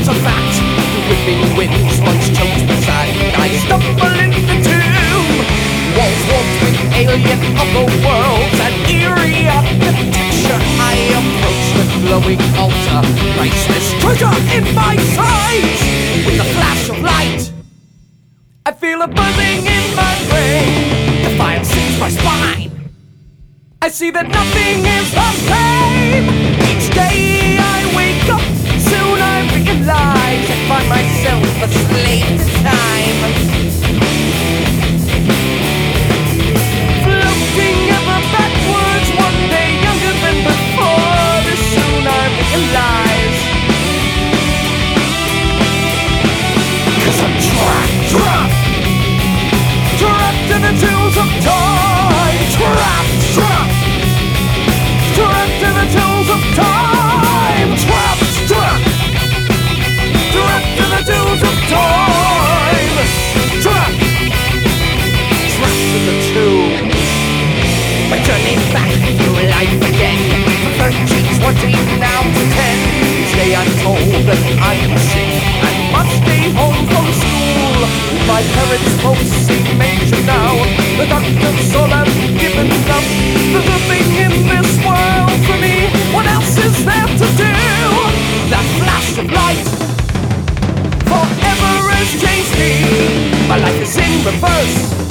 a fact. The whipping winds once choked my side. I stumble into the tomb. Walls walked with alien otherworlds and eerie architecture. I approach the glowing altar, priceless treasure in my sight. With a flash of light, I feel a buzzing in my brain. The fire sears my spine. I see that nothing is the same. Each day I wake up, soon I realize I find myself a slave to time. Floating ever backwards, one day younger than before. This soon I realize. 'Cause I'm trapped in the tools of time. Trapped in the tools of time. Trapped in the tools of time. Trapped in the tomb. Returning back through life again. For 13, 20, now to 10. Each day I'm told that I'm sick and must stay home from school. My parents both seem major now. The doctor's all I'm given up. There's nothing in this world for me. What else is there to do? That flash of light forever has changed me. My life is in reverse.